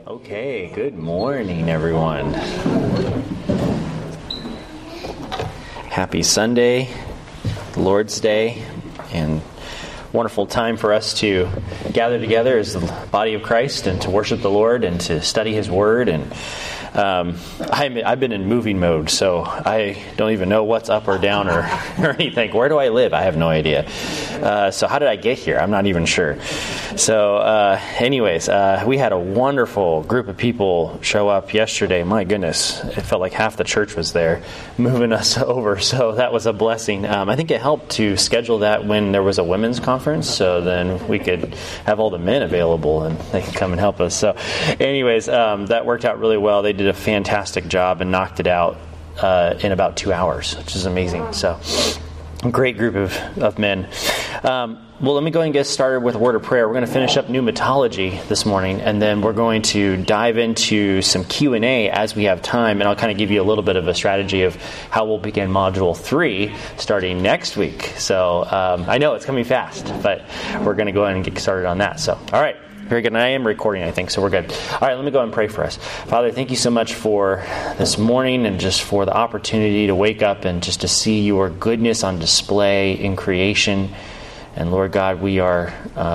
Okay, good morning, everyone. Happy Sunday, the Lord's Day, and wonderful time for us to gather together as the body of Christ and to worship the Lord and to study His Word. And I've been in moving mode, so I don't even know what's up or down or anything. Where do I live? I have no idea. So how did I get here? I'm not even sure. So anyways, we had a wonderful group of people show up yesterday. My goodness, it felt like half the church was there moving us over. So that was a blessing. I think it helped to schedule that when there was a women's conference, so then we could have all the men available and they could come and help us. So anyways, that worked out really well. They did a fantastic job and knocked it out in about 2 hours, which is amazing. So a great group of men. Well, let me go ahead and get started with a word of prayer. We're going to finish up pneumatology this morning, and then we're going to dive into some Q&A as we have time, and I'll kind of give you a little bit of a strategy of how we'll begin Module 3 starting next week. So I know it's coming fast, but we're going to go ahead and get started on that. So, all right. Very good. And I am recording, I think, so we're good. All right, let me go and pray for us. Father, thank you so much for this morning and just for the opportunity to wake up and just to see your goodness on display in creation. And Lord God, we are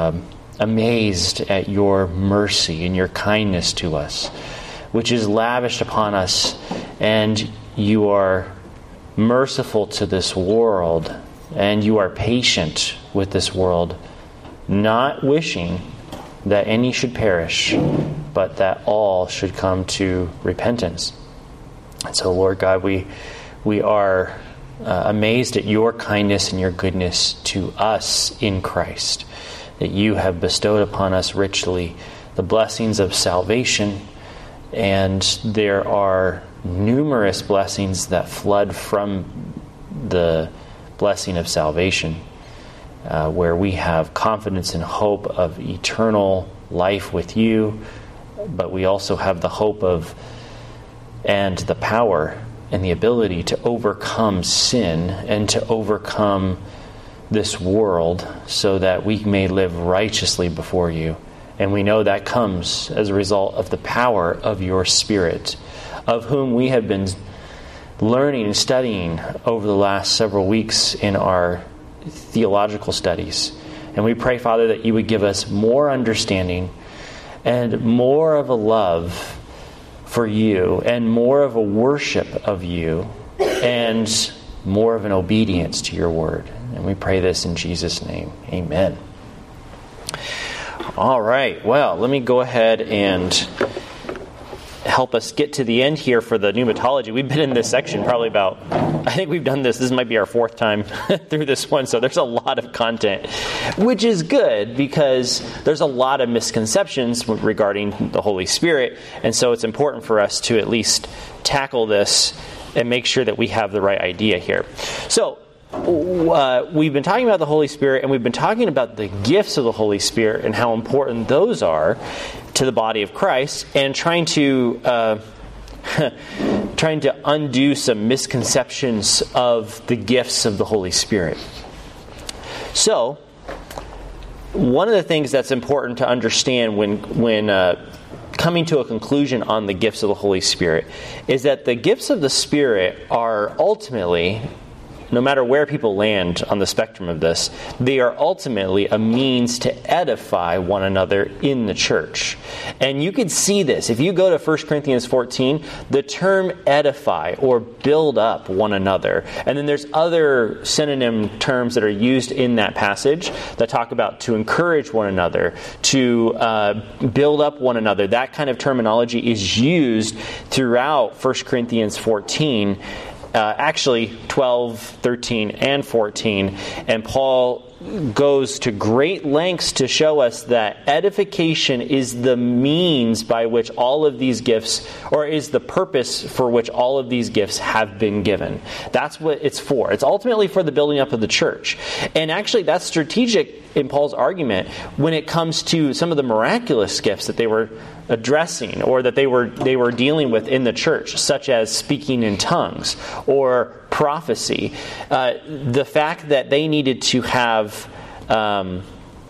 amazed at your mercy and your kindness to us, which is lavished upon us. And you are merciful to this world, and you are patient with this world, not wishing that any should perish, but that all should come to repentance. And so, Lord God, we are amazed at your kindness and your goodness to us in Christ, that you have bestowed upon us richly the blessings of salvation, and there are numerous blessings that flood from the blessing of salvation, where we have confidence and hope of eternal life with you, but we also have the hope of and the power and the ability to overcome sin and to overcome this world so that we may live righteously before you. And we know that comes as a result of the power of your Spirit, of whom we have been learning and studying over the last several weeks in our theological studies. And we pray, Father, that you would give us more understanding and more of a love for you and more of a worship of you and more of an obedience to your word. And we pray this in Jesus' name. Amen. All right. Well, let me go ahead and help us get to the end here for the pneumatology. We've been in this section probably about, I think we've done this might be our fourth time through this one, so there's a lot of content, which is good because there's a lot of misconceptions regarding the Holy Spirit, and so it's important for us to at least tackle this and make sure that we have the right idea here. So, we've been talking about the Holy Spirit, and we've been talking about the gifts of the Holy Spirit and how important those are to the body of Christ, and trying to undo some misconceptions of the gifts of the Holy Spirit. So, one of the things that's important to understand when coming to a conclusion on the gifts of the Holy Spirit is that the gifts of the Spirit are ultimately, no matter where people land on the spectrum of this, they are ultimately a means to edify one another in the church. And you can see this. If you go to 1 Corinthians 14, the term edify or build up one another. And then there's other synonym terms that are used in that passage that talk about to encourage one another, to build up one another. That kind of terminology is used throughout 1 Corinthians 14. Actually 12, 13, and 14. And Paul goes to great lengths to show us that edification is the means by which all of these gifts, or is the purpose for which all of these gifts have been given. That's what it's for. It's ultimately for the building up of the church. And actually that's strategic in Paul's argument when it comes to some of the miraculous gifts that they were addressing or that they were dealing with in the church, such as speaking in tongues or prophecy. The fact that they needed to have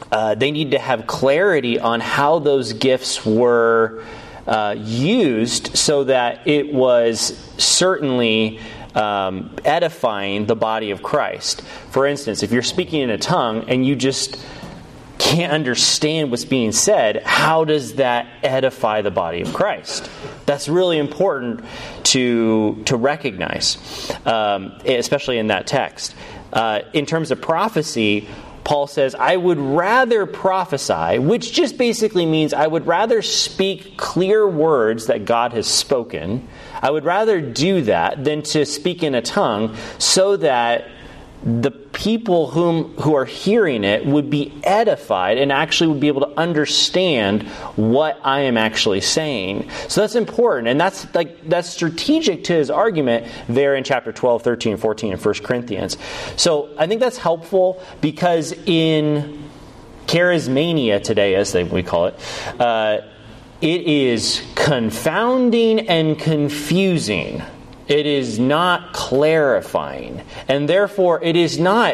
They need to have clarity on how those gifts were used so that it was certainly edifying the body of Christ. For instance, if you're speaking in a tongue and you just can't understand what's being said, how does that edify the body of Christ? That's really important to recognize, especially in that text. In terms of prophecy, Paul says, I would rather prophesy, which just basically means I would rather speak clear words that God has spoken. I would rather do that than to speak in a tongue, so that the people who are hearing it would be edified and actually would be able to understand what I am actually saying. So that's important, and that's strategic to his argument there in chapter 12, 13, 14 in 1 Corinthians. So I think that's helpful, because in charismania today, as we call it, it is confounding and confusing. It is not clarifying. And therefore, it is not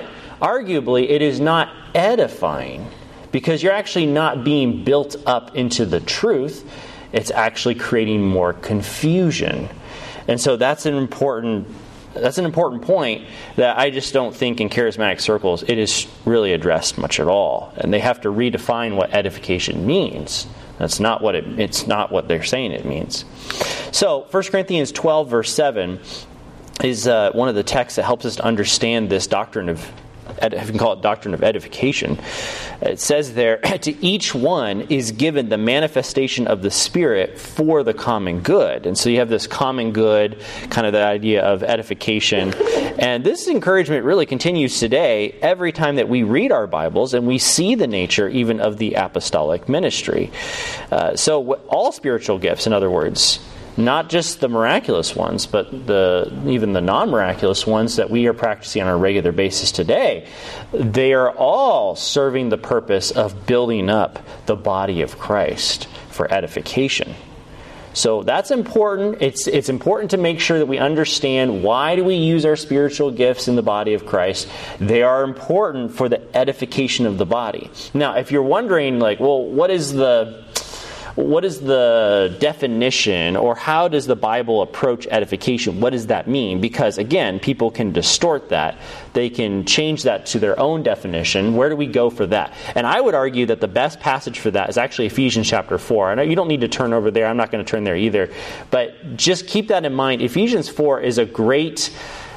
edifying, because you're actually not being built up into the truth. It's actually creating more confusion. And so that's an important point that I just don't think in charismatic circles it is really addressed much at all. And they have to redefine what edification means. It's not what they're saying it means. So 1 Corinthians 12, verse 7 is one of the texts that helps us to understand this doctrine of, you can call it doctrine of edification. It says there, to each one is given the manifestation of the Spirit for the common good. And so you have this common good, kind of the idea of edification. And this encouragement really continues today every time that we read our Bibles and we see the nature even of the apostolic ministry. So all spiritual gifts, in other words, not just the miraculous ones, but even the non-miraculous ones that we are practicing on a regular basis today, they are all serving the purpose of building up the body of Christ for edification. So that's important. It's important to make sure that we understand, why do we use our spiritual gifts in the body of Christ? They are important for the edification of the body. Now, if you're wondering, what is the definition, or how does the Bible approach edification? What does that mean? Because, again, people can distort that. They can change that to their own definition. Where do we go for that? And I would argue that the best passage for that is actually Ephesians chapter 4. I know you don't need to turn over there. I'm not going to turn there either. But just keep that in mind. Ephesians 4 is a great...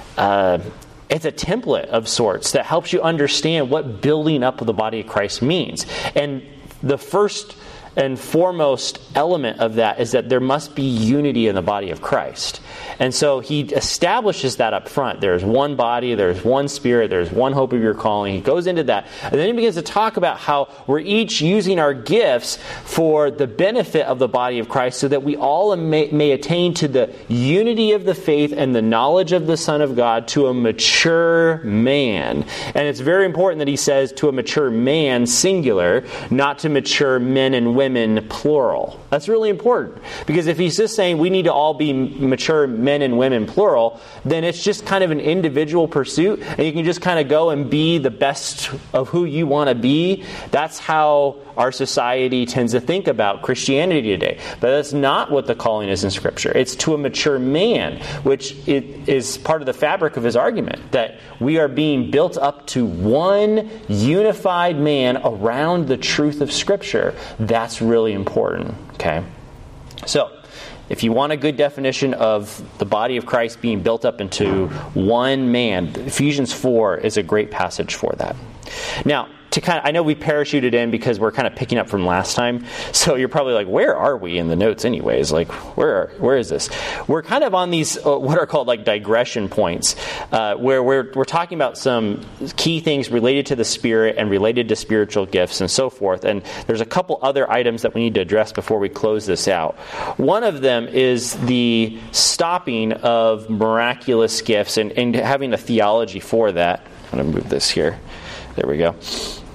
it's a template of sorts that helps you understand what building up of the body of Christ means. And the first and foremost element of that is that there must be unity in the body of Christ. And so he establishes that up front. There's one body, there's one Spirit, there's one hope of your calling. He goes into that. And then he begins to talk about how we're each using our gifts for the benefit of the body of Christ, so that we all may attain to the unity of the faith and the knowledge of the Son of God, to a mature man. And it's very important that he says to a mature man, singular, not to mature men and women, plural. That's really important. Because if he's just saying we need to all be mature men and women, plural, then it's just kind of an individual pursuit, and you can just kind of go and be the best of who you want to be. That's how our society tends to think about Christianity today. But that's not what the calling is in Scripture. It's to a mature man, which is part of the fabric of his argument, that we are being built up to one unified man around the truth of Scripture. That's really important. Okay? So, if you want a good definition of the body of Christ being built up into one man, Ephesians 4 is a great passage for that. Now, I know we parachuted in because we're kind of picking up from last time. So you're probably like, where are we in the notes anyways? Where is this? We're kind of on these, what are called digression points, where we're talking about some key things related to the Spirit and related to spiritual gifts and so forth. And there's a couple other items that we need to address before we close this out. One of them is the stopping of miraculous gifts and having a theology for that. I'm going to move this here. There we go.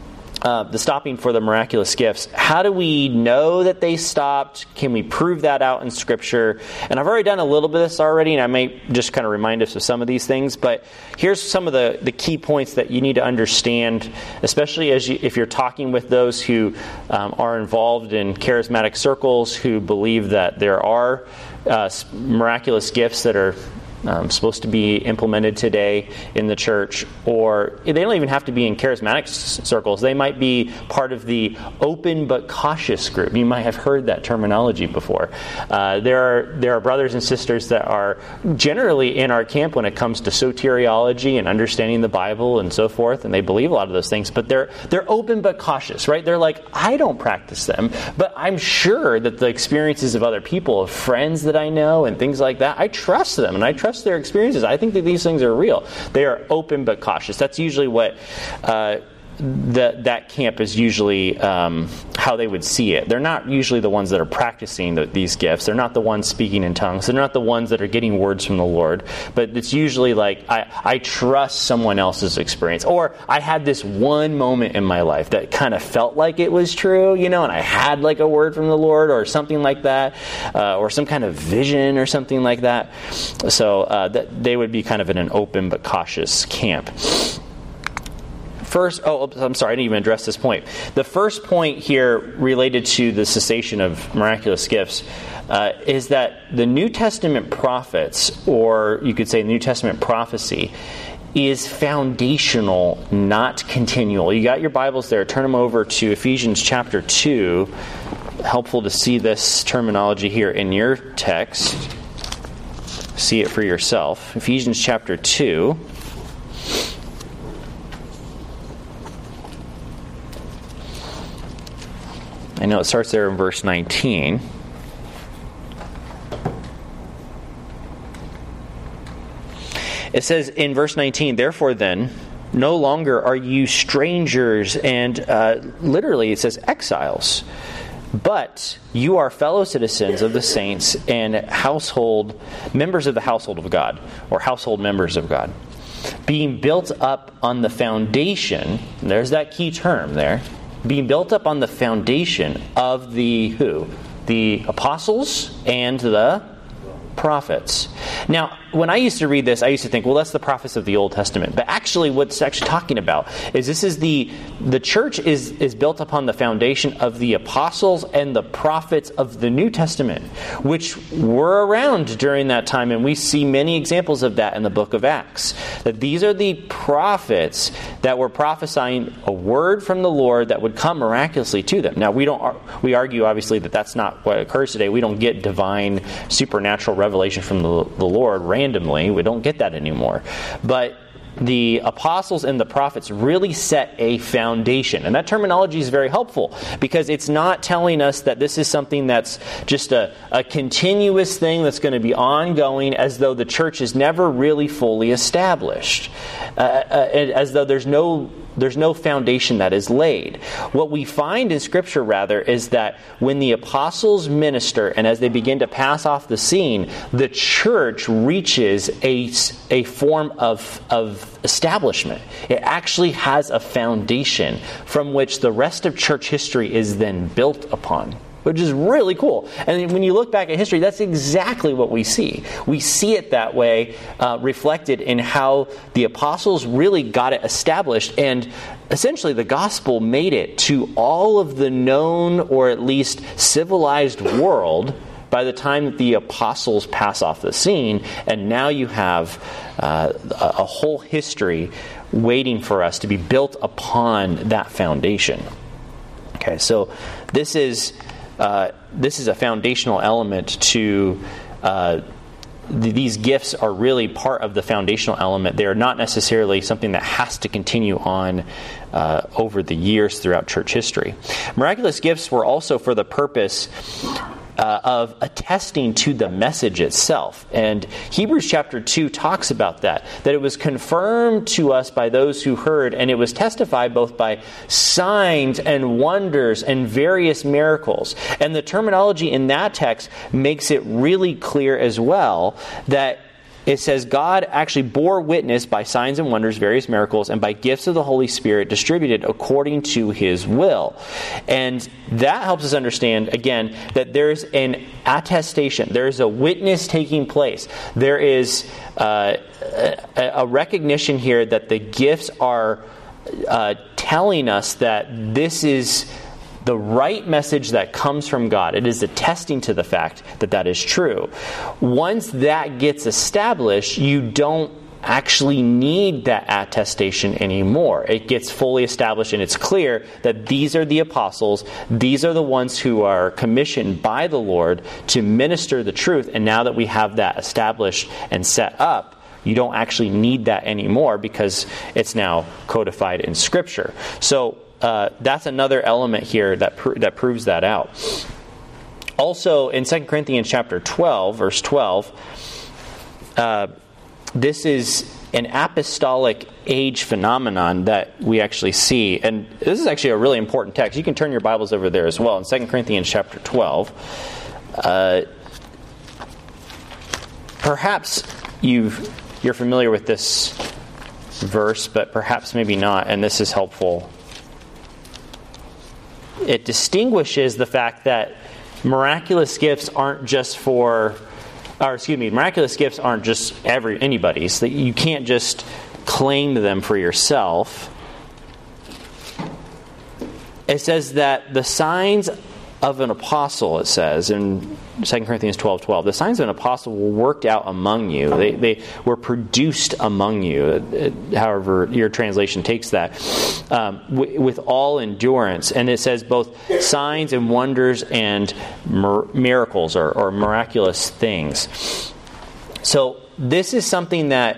the stopping for the miraculous gifts. How do we know that they stopped? Can we prove that out in Scripture? And I've already done a little bit of this already, and I may just kind of remind us of some of these things. But here's some of the key points that you need to understand, especially if you're talking with those who are involved in charismatic circles, who believe that there are miraculous gifts that are supposed to be implemented today in the church, or they don't even have to be in charismatic circles. They might be part of the open but cautious group. You might have heard that terminology before. There are brothers and sisters that are generally in our camp when it comes to soteriology and understanding the Bible and so forth, and they believe a lot of those things, but they're open but cautious, right? They're like, I don't practice them, but I'm sure that the experiences of other people, of friends that I know and things like that, I trust them and I trust their experiences. I think that these things are real. They are open but cautious. That's usually what that camp is usually how they would see it. They're not usually the ones that are practicing these gifts. They're not the ones speaking in tongues. They're not the ones that are getting words from the Lord. But it's usually like, I trust someone else's experience. Or I had this one moment in my life that kind of felt like it was true, and I had like a word from the Lord or something like that, or some kind of vision or something like that. So that they would be kind of in an open but cautious camp. First, I'm sorry, I didn't even address this point. The first point here related to the cessation of miraculous gifts is that the New Testament prophets, or you could say New Testament prophecy, is foundational, not continual. You got your Bibles there. Turn them over to Ephesians chapter 2. Helpful to see this terminology here in your text. See it for yourself. Ephesians chapter 2. I know it starts there in verse 19. It says in verse 19, therefore then, no longer are you strangers and literally it says exiles, but you are fellow citizens of the saints and members of the household of God, or household members of God, being built up on the foundation, there's that key term there, being built up on the foundation of the who? The apostles and the prophets. Now, when I used to read this, I used to think, well, that's the prophets of the Old Testament. But actually, what it's actually talking about is the church is built upon the foundation of the apostles and the prophets of the New Testament, which were around during that time, and we see many examples of that in the book of Acts. That these are the prophets that were prophesying a word from the Lord that would come miraculously to them. Now, we argue, obviously, that that's not what occurs today. We don't get divine, supernatural revelation from the Lord randomly. We don't get that anymore. But the apostles and the prophets really set a foundation. And that terminology is very helpful because it's not telling us that this is something that's just a continuous thing that's going to be ongoing, as though the church is never really fully established. As though there's no foundation that is laid. What we find in Scripture, rather, is that when the apostles minister and as they begin to pass off the scene, the church reaches a form of establishment. It actually has a foundation from which the rest of church history is then built upon, which is really cool. And when you look back at history, that's exactly what we see. We see it that way, reflected in how the apostles really got it established, and essentially the gospel made it to all of the known, or at least civilized world by the time that the apostles pass off the scene, and now you have a whole history waiting for us to be built upon that foundation. Okay, so this is a foundational element to these gifts are really part of the foundational element. They are not necessarily something that has to continue on over the years throughout church history. Miraculous gifts were also for the purpose of attesting to the message itself. And Hebrews chapter 2 talks about that it was confirmed to us by those who heard, and it was testified both by signs and wonders and various miracles. And the terminology in that text makes it really clear as well that it says, God actually bore witness by signs and wonders, various miracles, and by gifts of the Holy Spirit distributed according to his will. And that helps us understand, again, that there's an attestation. There's a witness taking place. There is a recognition here that the gifts are telling us that this is the right message that comes from God. It is attesting to the fact that that is true. Once that gets established, you don't actually need that attestation anymore. It gets fully established and it's clear that these are the apostles. These are the ones who are commissioned by the Lord to minister the truth. And now that we have that established and set up, you don't actually need that anymore because it's now codified in Scripture. So that's another element here that proves that out. Also, in 2 Corinthians chapter 12, verse 12, this is an apostolic age phenomenon that we actually see. And this is actually a really important text. You can turn your Bibles over there as well. In 2 Corinthians chapter 12, perhaps you're familiar with this verse, but perhaps maybe not, and this is helpful. It distinguishes the fact that miraculous gifts aren't just miraculous gifts aren't just anybody's. That you can't just claim them for yourself. It says that the signs of an apostle, it says in 2 Corinthians 12:12, the signs of an apostle were worked out among you. They were produced among you, however your translation takes that, with all endurance. And it says both signs and wonders and miracles or miraculous things. So this is something that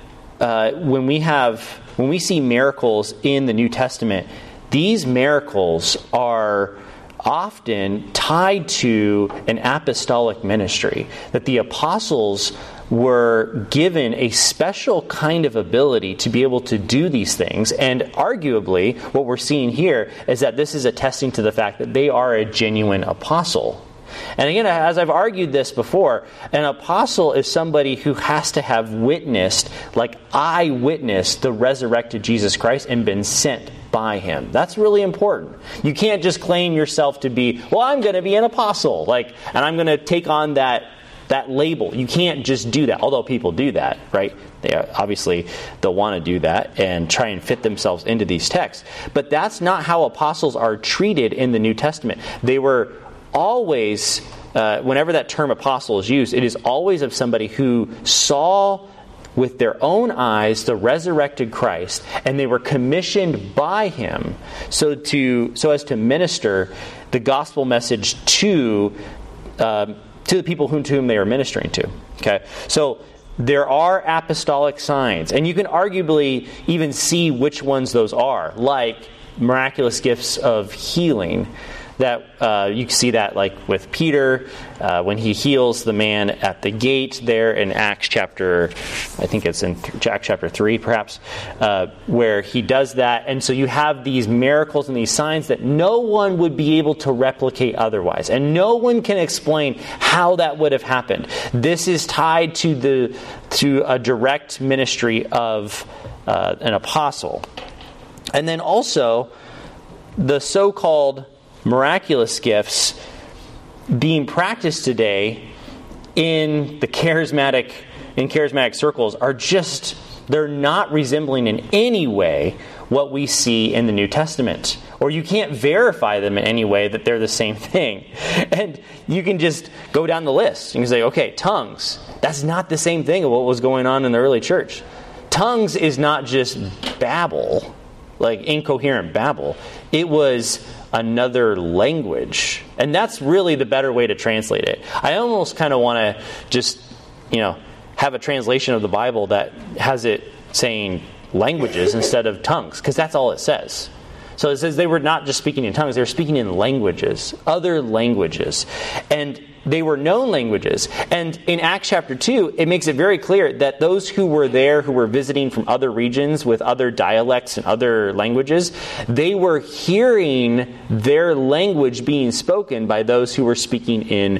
when we see miracles in the New Testament, these miracles are often tied to an apostolic ministry, that the apostles were given a special kind of ability to be able to do these things. And arguably, what we're seeing here is that this is attesting to the fact that they are a genuine apostle. And again, as I've argued this before, an apostle is somebody who has to have witnessed, like I witnessed the resurrected Jesus Christ and been sent by him. That's really important. You can't just claim yourself to be, well, I'm going to be an apostle, and I'm going to take on that label. You can't just do that, although people do that, right? They'll want to do that and try and fit themselves into these texts. But that's not how apostles are treated in the New Testament. They were always, whenever that term apostle is used, it is always of somebody who saw with their own eyes the resurrected Christ, and they were commissioned by him so as to minister the gospel message to the people to whom they are ministering to. Okay, so there are apostolic signs, and you can arguably even see which ones those are, like miraculous gifts of healing. That you can see that like with Peter when he heals the man at the gate there in Acts chapter, I think it's in Acts chapter 3 perhaps, where he does that. And so you have these miracles and these signs that no one would be able to replicate otherwise. And no one can explain how that would have happened. This is tied to a direct ministry of an apostle. And then also the so-called miraculous gifts being practiced today in charismatic circles they're not resembling in any way what we see in the New Testament. Or you can't verify them in any way that they're the same thing. And you can just go down the list. You can say, okay, tongues. That's not the same thing of what was going on in the early church. Tongues is not just babble, like incoherent babble. It was another language. And that's really the better way to translate it. I almost kind of want to just, have a translation of the Bible that has it saying languages instead of tongues, because that's all it says. So it says they were not just speaking in tongues, they were speaking in languages, other languages. And they were known languages. And in Acts chapter 2, it makes it very clear that those who were there, who were visiting from other regions with other dialects and other languages, they were hearing their language being spoken by those who were speaking in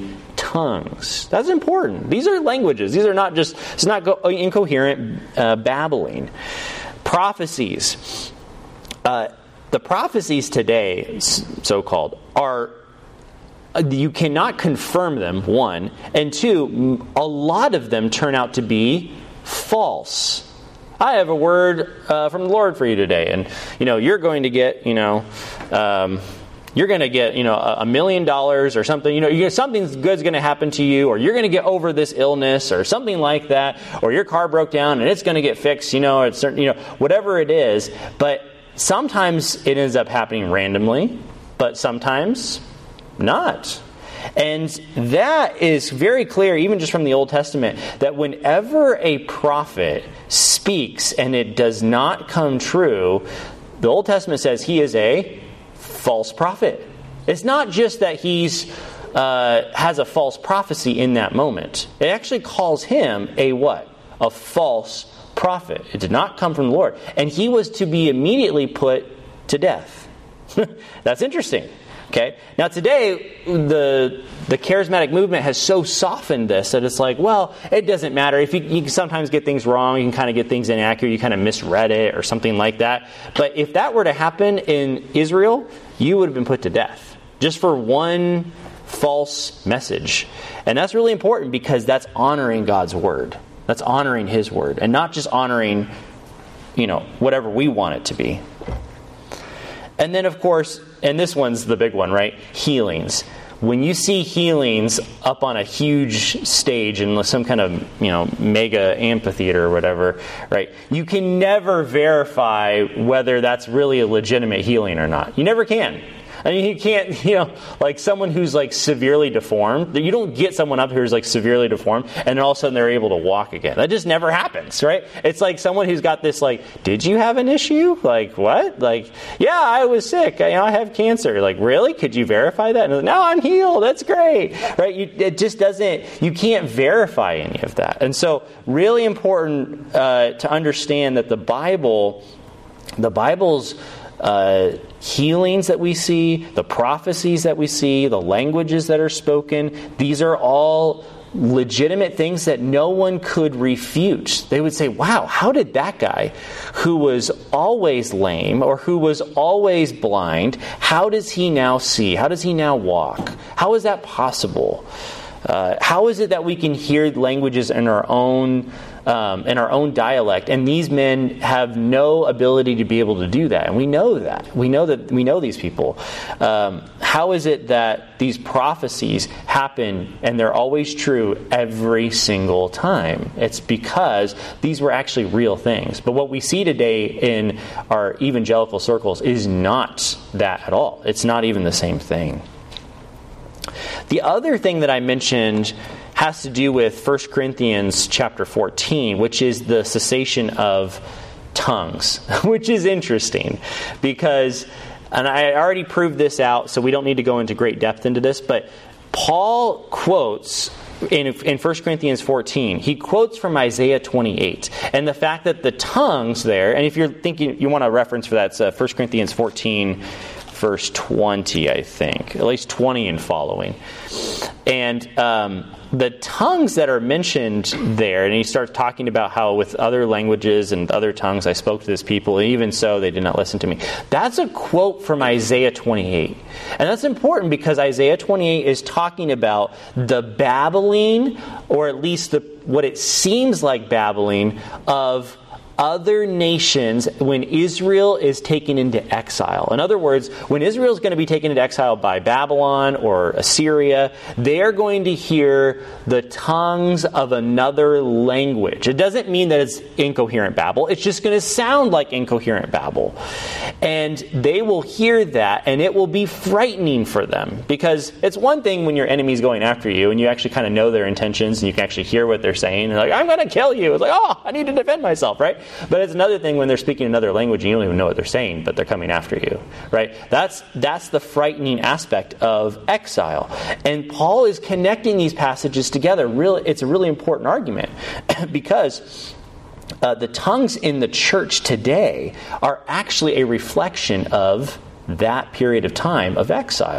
tongues. That's important. These are languages. These are not just, it's not incoherent babbling. Prophecies. The prophecies today, so-called, are, you cannot confirm them, one. And two, a lot of them turn out to be false. I have a word from the Lord for you today. And, you're going to get, you're going to get, $1 million or something. Something good's going to happen to you, or you're going to get over this illness, or something like that, or your car broke down and it's going to get fixed. It's certain, whatever it is. But sometimes it ends up happening randomly, but sometimes not. And that is very clear, even just from the Old Testament, that whenever a prophet speaks and it does not come true, the Old Testament says he is a false prophet. It's not just that he's has a false prophecy in that moment. It actually calls him a what? A false prophet. It did not come from the Lord. And he was to be immediately put to death. That's interesting. Okay. Now today, the charismatic movement has so softened this that it's like, well, it doesn't matter. If you can sometimes get things wrong, you can kind of get things inaccurate, you kind of misread it or something like that. But if that were to happen in Israel, you would have been put to death just for one false message. And that's really important because that's honoring God's word. That's honoring His word, and not just honoring, whatever we want it to be. And then, of course, and this one's the big one, right? Healings. When you see healings up on a huge stage in some kind of, mega amphitheater or whatever, right? You can never verify whether that's really a legitimate healing or not. You never can. I mean, you can't, like someone who's like severely deformed. You don't get someone up here who's like severely deformed and then all of a sudden they're able to walk again. That just never happens, right? It's like someone who's got this like, did you have an issue? Like, what? Like, yeah, I was sick. I have cancer. Like, really? Could you verify that? And like, no, I'm healed. That's great, right? It just doesn't, you can't verify any of that. And so really important to understand that the Bible's healings that we see, the prophecies that we see, the languages that are spoken, these are all legitimate things that no one could refute. They would say, wow, how did that guy who was always lame or who was always blind, how does he now see? How does he now walk? How is that possible? How is it that we can hear languages in our own dialect, and these men have no ability to be able to do that? And we know that. We know these people. How is it that these prophecies happen and they're always true every single time? It's because these were actually real things. But what we see today in our evangelical circles is not that at all. It's not even the same thing. The other thing that I mentioned has to do with 1 Corinthians chapter 14, which is the cessation of tongues, which is interesting because, and I already proved this out, so we don't need to go into great depth into this, but Paul quotes in 1 Corinthians 14, he quotes from Isaiah 28, and the fact that the tongues there, and if you're thinking, you want a reference for that, it's 1 Corinthians 14, verse 20, I think. At least 20 and following. And the tongues that are mentioned there, and he starts talking about how with other languages and other tongues I spoke to this people, and even so they did not listen to me. That's a quote from Isaiah 28. And that's important because Isaiah 28 is talking about the babbling, or at least what it seems like babbling, of other nations when Israel is taken into exile. In other words, when Israel is going to be taken into exile by Babylon or Assyria, they are going to hear the tongues of another language. It doesn't mean that it's incoherent babble. It's just going to sound like incoherent babble. And they will hear that, and it will be frightening for them. Because it's one thing when your enemy's going after you, and you actually kind of know their intentions, and you can actually hear what they're saying. They're like, I'm going to kill you. It's like, oh, I need to defend myself, right? But it's another thing when they're speaking another language and you don't even know what they're saying, but they're coming after you, right? That's the frightening aspect of exile. And Paul is connecting these passages together. It's a really important argument because the tongues in the church today are actually a reflection of that period of time of exile.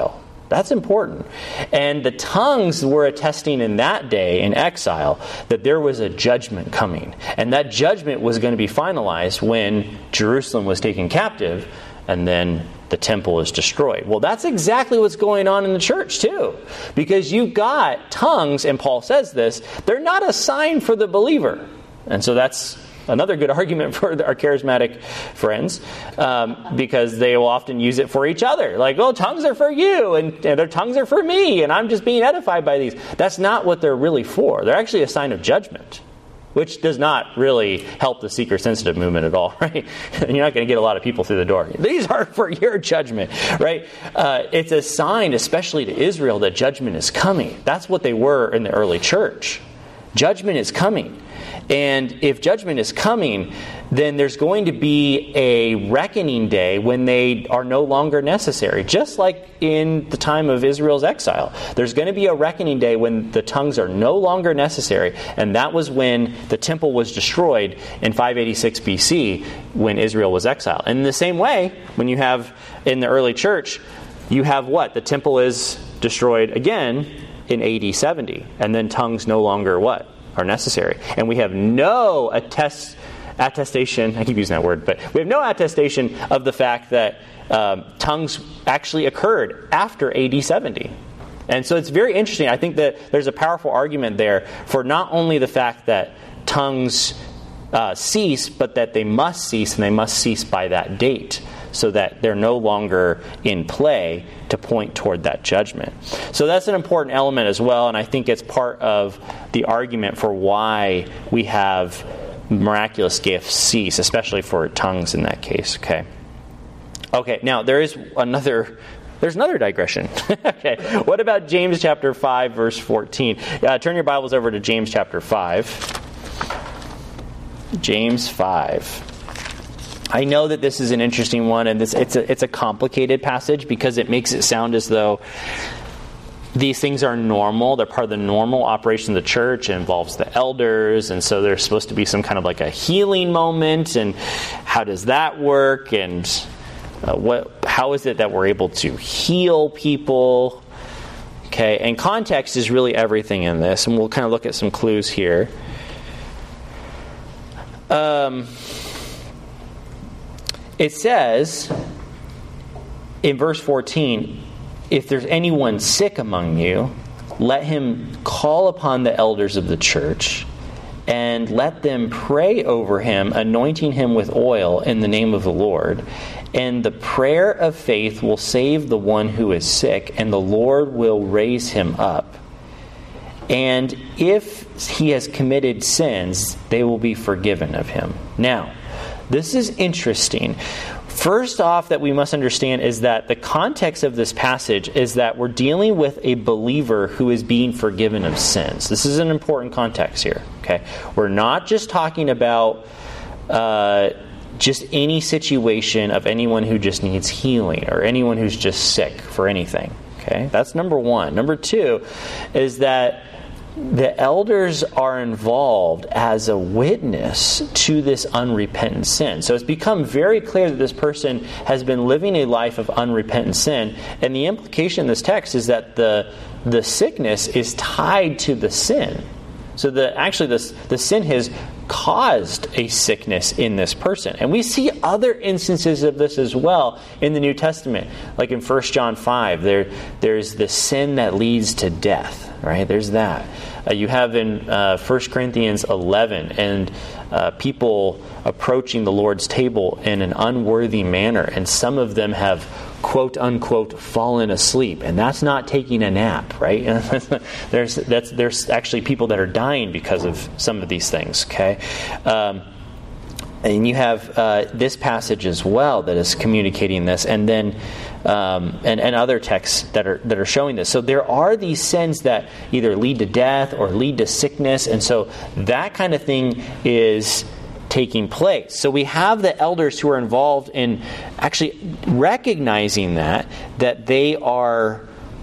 That's important. And the tongues were attesting in that day in exile that there was a judgment coming. And that judgment was going to be finalized when Jerusalem was taken captive and then the temple is destroyed. Well, that's exactly what's going on in the church too. Because you've got tongues, and Paul says this, they're not a sign for the believer. And so that's another good argument for our charismatic friends, because they will often use it for each other. Like, oh, tongues are for you, and their tongues are for me, and I'm just being edified by these. That's not what they're really for. They're actually a sign of judgment, which does not really help the seeker-sensitive movement at all, right? You're not going to get a lot of people through the door. These are for your judgment, right? It's a sign, especially to Israel, that judgment is coming. That's what they were in the early church. Judgment is coming. And if judgment is coming, then there's going to be a reckoning day when they are no longer necessary. Just like in the time of Israel's exile. There's going to be a reckoning day when the tongues are no longer necessary. And that was when the temple was destroyed in 586 BC when Israel was exiled. And in the same way, when you have in the early church, you have what? The temple is destroyed again in AD 70. And then tongues no longer what? Are necessary. And we have no attestation, I keep using that word, but we have no attestation of the fact that tongues actually occurred after AD 70. And so it's very interesting. I think that there's a powerful argument there for not only the fact that tongues cease, but that they must cease, and they must cease by that date, so that they're no longer in play to point toward that judgment. So that's an important element as well, and I think it's part of the argument for why we have miraculous gifts cease, especially for tongues in that case. Okay, now there's another digression. Okay, what about James chapter 5, verse 14? Turn your Bibles over to James chapter 5. James 5. I know that this is an interesting one, and it's a complicated passage because it makes it sound as though these things are normal. They're part of the normal operation of the church. It involves the elders, and so there's supposed to be some kind of like a healing moment, and how does that work, and how is it that we're able to heal people? Okay, and context is really everything in this, and we'll kind of look at some clues here. It says in verse 14, if there's anyone sick among you, let him call upon the elders of the church and let them pray over him, anointing him with oil in the name of the Lord. And the prayer of faith will save the one who is sick, and the Lord will raise him up. And if he has committed sins, they will be forgiven of him. Now, this is interesting. First off, that we must understand is that the context of this passage is that we're dealing with a believer who is being forgiven of sins. This is an important context here. Okay, we're not just talking about just any situation of anyone who just needs healing or anyone who's just sick for anything. Okay, that's number one. Number two is that the elders are involved as a witness to this unrepentant sin. So it's become very clear that this person has been living a life of unrepentant sin. And the implication in this text is that the sickness is tied to the sin. So the sin has caused a sickness in this person. And we see other instances of this as well in the New Testament. Like in 1 John 5, there's the sin that leads to death. Right? There's that. You have in 1 Corinthians 11, and people approaching the Lord's table in an unworthy manner. And some of them have, quote unquote, fallen asleep. And that's not taking a nap, right? There's actually people that are dying because of some of these things, okay? And you have this passage as well that is communicating this, and then and other texts that are showing this. So there are these sins that either lead to death or lead to sickness, and so that kind of thing is taking place. So we have the elders who are involved in actually recognizing that they are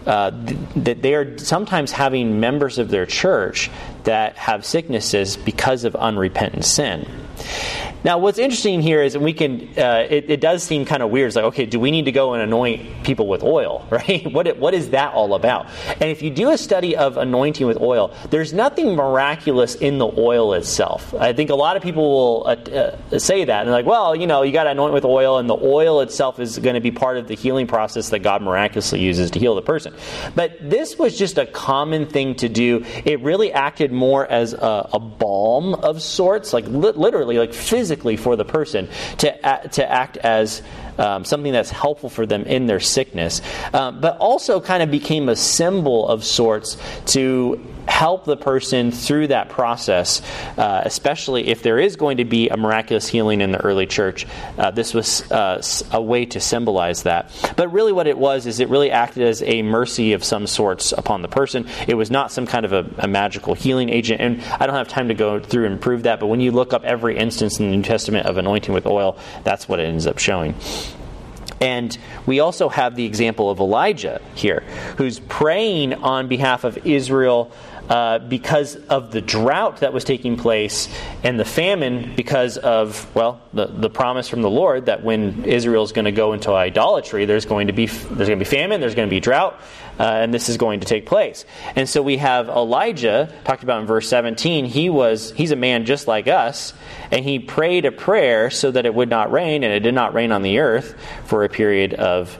sometimes having members of their church that have sicknesses because of unrepentant sin. Now, what's interesting here is, and we can, it does seem kind of weird. It's like, okay, do we need to go and anoint people with oil, right? What is that all about? And if you do a study of anointing with oil, there's nothing miraculous in the oil itself. I think a lot of people will say that, and they're like, well, you got to anoint with oil, and the oil itself is going to be part of the healing process that God miraculously uses to heal the person. But this was just a common thing to do. It really acted more as a balm of sorts, like literally, like physically for the person to act as something that's helpful for them in their sickness, but also kind of became a symbol of sorts to help the person through that process, especially if there is going to be a miraculous healing in the early church. This was a way to symbolize that. But really what it was is it really acted as a mercy of some sorts upon the person. It was not some kind of a magical healing agent. And I don't have time to go through and prove that, but when you look up every instance in the New Testament of anointing with oil, that's what it ends up showing. And we also have the example of Elijah here, who's praying on behalf of Israel because of the drought that was taking place and the famine because of, the promise from the Lord that when Israel is going to go into idolatry, there's going to be famine, there's going to be drought, and this is going to take place. And so we have Elijah, talked about in verse 17, he's a man just like us, and he prayed a prayer so that it would not rain, and it did not rain on the earth for a period of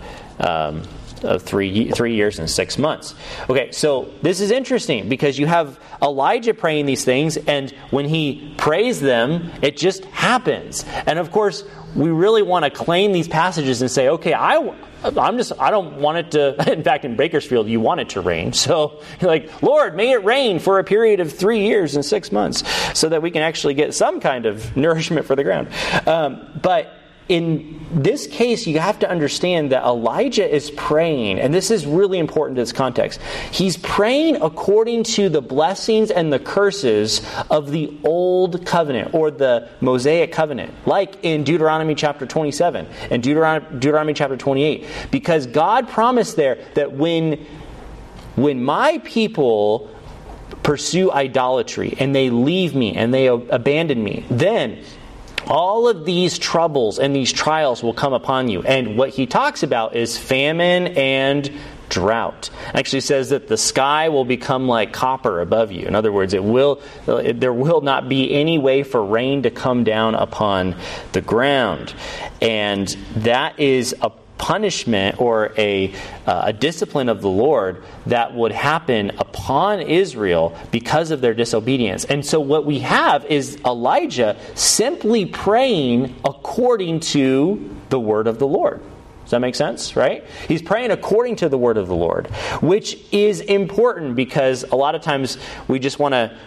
3 years and 6 months. Okay, so this is interesting because you have Elijah praying these things, and when he prays them, it just happens. And of course, we really want to claim these passages and say, okay, I don't want it to. In fact, in Bakersfield, you want it to rain. So you're like, Lord, may it rain for a period of 3 years and 6 months so that we can actually get some kind of nourishment for the ground. But in this case, you have to understand that Elijah is praying, and this is really important to this context. He's praying according to the blessings and the curses of the Old Covenant, or the Mosaic Covenant, like in Deuteronomy chapter 27 and Deuteronomy chapter 28. Because God promised there that when my people pursue idolatry and they leave me and they abandon me, then all of these troubles and these trials will come upon you. And what he talks about is famine and drought. Actually says that the sky will become like copper above you. In other words, there will not be any way for rain to come down upon the ground. And that is a punishment or a discipline of the Lord that would happen upon Israel because of their disobedience. And so what we have is Elijah simply praying according to the word of the Lord. Does that make sense, right? He's praying according to the word of the Lord, which is important because a lot of times we just want to,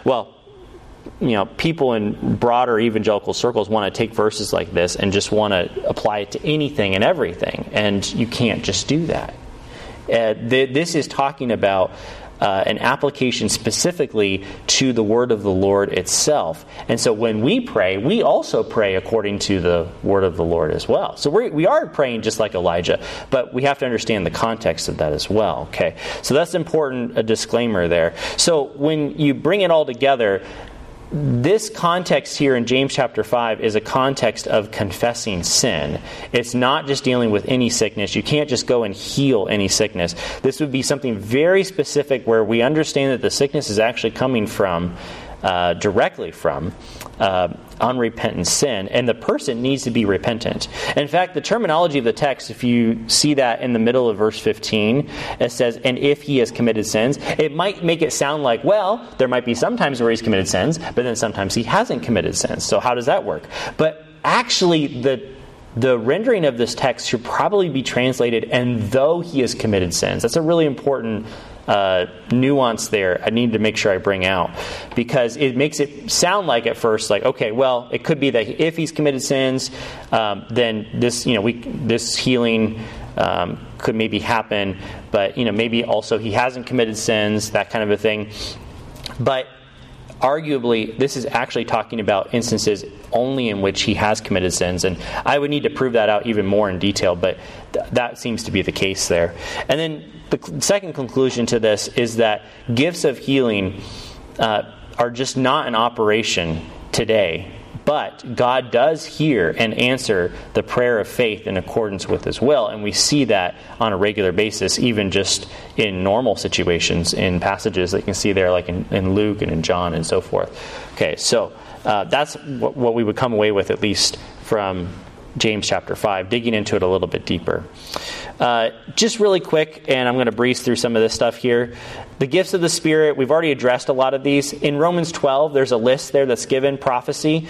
people in broader evangelical circles want to take verses like this and just want to apply it to anything and everything. And you can't just do that. This is talking about an application specifically to the word of the Lord itself. And so when we pray, we also pray according to the word of the Lord as well. So we are praying just like Elijah, but we have to understand the context of that as well. Okay, so that's important, a disclaimer there. So when you bring it all together, this context here in James chapter 5 is a context of confessing sin. It's not just dealing with any sickness. You can't just go and heal any sickness. This would be something very specific where we understand that the sickness is actually coming from, directly from, unrepentant sin, and the person needs to be repentant. In fact, the terminology of the text, if you see that in the middle of verse 15, it says, and if he has committed sins, it might make it sound like, there might be some times where he's committed sins, but then sometimes he hasn't committed sins. So how does that work? But actually, the rendering of this text should probably be translated, and though he has committed sins. That's a really important nuance there I need to make sure I bring out, because it makes it sound like at first like, okay, it could be that if he's committed sins, then this this healing could maybe happen, but maybe also he hasn't committed sins, that kind of a thing. But arguably, this is actually talking about instances only in which he has committed sins, and I would need to prove that out even more in detail, but that seems to be the case there. And then the second conclusion to this is that gifts of healing are just not in operation today, But God does hear and answer the prayer of faith in accordance with his will, and we see that on a regular basis, even just in normal situations, in passages that you can see there, like in Luke and in John and so forth. Okay, so that's what we would come away with, at least from James chapter 5, digging into it a little bit deeper. Just really quick, and I'm going to breeze through some of this stuff here. The gifts of the Spirit, we've already addressed a lot of these. In Romans 12, there's a list there that's given. Prophecy,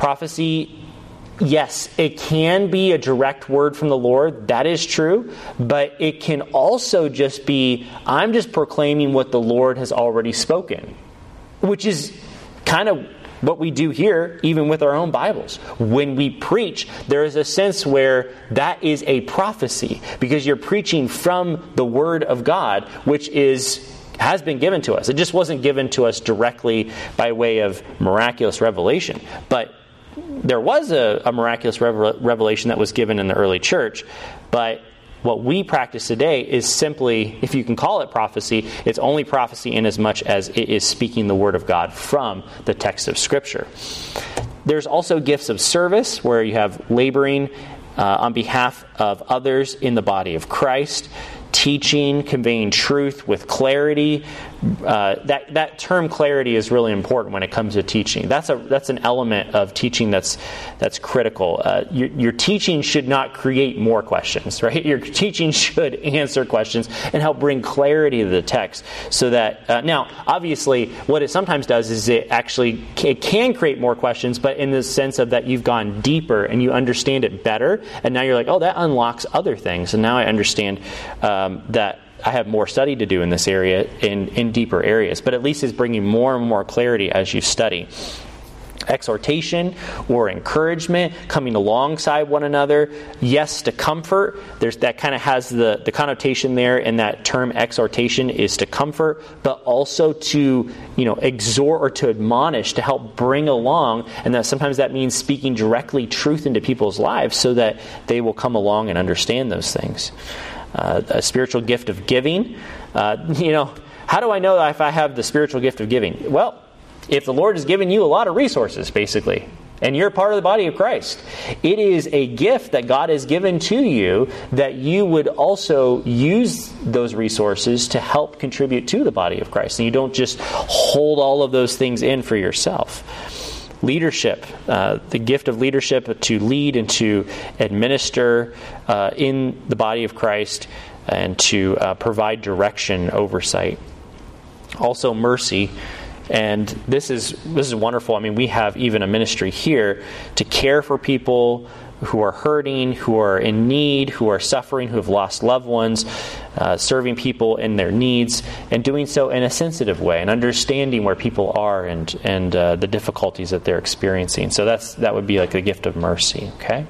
yes, it can be a direct word from the Lord. That is true. But it can also just be, I'm just proclaiming what the Lord has already spoken, which is kind of what we do here, even with our own Bibles. When we preach, there is a sense where that is a prophecy, because you're preaching from the Word of God, which has been given to us. It just wasn't given to us directly by way of miraculous revelation. But there was a miraculous revelation that was given in the early church. But what we practice today is simply, if you can call it prophecy, it's only prophecy in as much as it is speaking the Word of God from the text of Scripture. There's also gifts of service, where you have laboring on behalf of others in the body of Christ, teaching, conveying truth with clarity. That term clarity is really important when it comes to teaching. That's an element of teaching that's critical. Your teaching should not create more questions, right? Your teaching should answer questions and help bring clarity to the text. So that now, obviously, what it sometimes does is it can create more questions, but in the sense of that you've gone deeper and you understand it better, and now you're like, oh, that unlocks other things, and now I understand that I have more study to do in this area, in deeper areas. But at least it's bringing more and more clarity as you study. Exhortation or encouragement, coming alongside one another. Yes, to comfort. That kind of has the connotation there, and that term exhortation is to comfort, but also to exhort or to admonish, to help bring along, and that sometimes that means speaking directly truth into people's lives so that they will come along and understand those things. A spiritual gift of giving. How do I know if I have the spiritual gift of giving? Well, if the Lord has given you a lot of resources, basically, and you're part of the body of Christ, it is a gift that God has given to you that you would also use those resources to help contribute to the body of Christ. And you don't just hold all of those things in for yourself. Leadership, the gift of leadership to lead and to administer in the body of Christ and to provide direction, oversight. Also mercy, and this is wonderful. I mean, we have even a ministry here to care for people who are hurting, who are in need, who are suffering, who have lost loved ones, serving people in their needs, and doing so in a sensitive way, and understanding where people are and the difficulties that they're experiencing. So that would be like the gift of mercy. Okay.